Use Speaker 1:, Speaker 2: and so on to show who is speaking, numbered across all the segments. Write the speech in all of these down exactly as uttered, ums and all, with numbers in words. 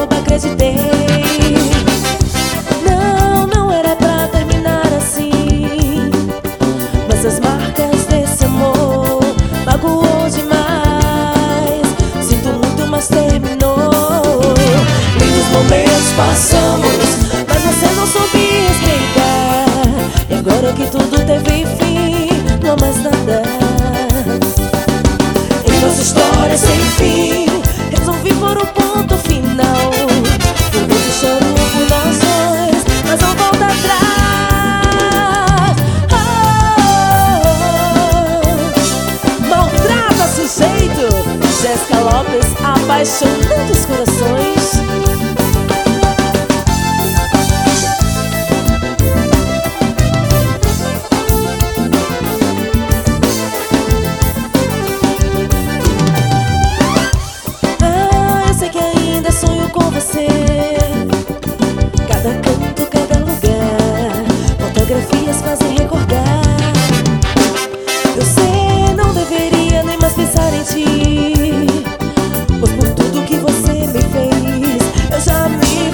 Speaker 1: nunca acreditei. Não, não era pra terminar assim, mas as marcas desse amor magoou demais. Sinto muito, mas terminou. Lindos momentos passamos, mas você não soube respeitar. E agora que tudo teve fim, não há mais nada. Em nossa história sem fim, resolvi pôr o ponto final. Por muito choro por nós dois, mas não volta atrás. Oh, maltrata sujeito, Jéssica Lopes, apaixonando os corações. Sonho com você, cada canto, cada lugar, fotografias fazem recordar. Você não deveria nem mais pensar em ti, pois por tudo que você me fez, eu já me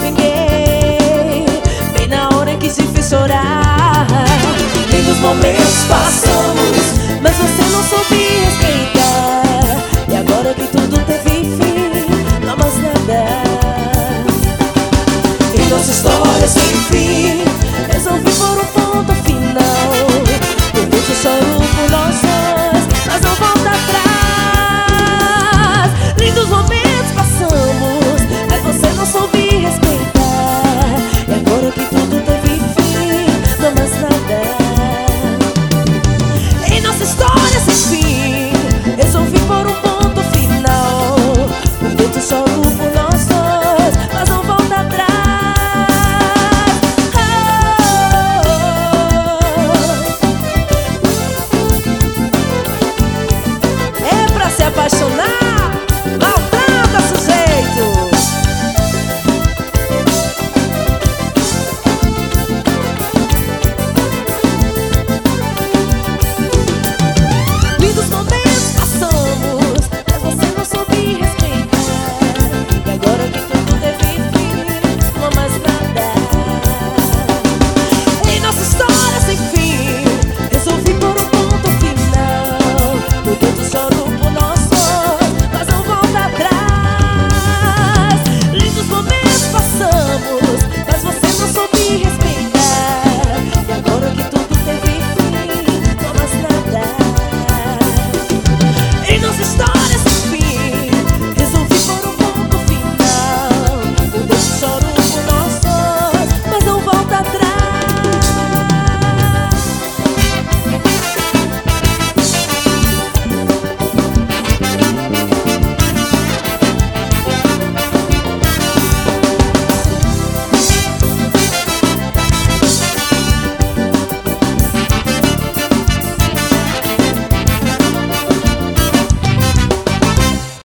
Speaker 1: vinguei, bem na hora em que te fiz chorar. Lindos momentos passam,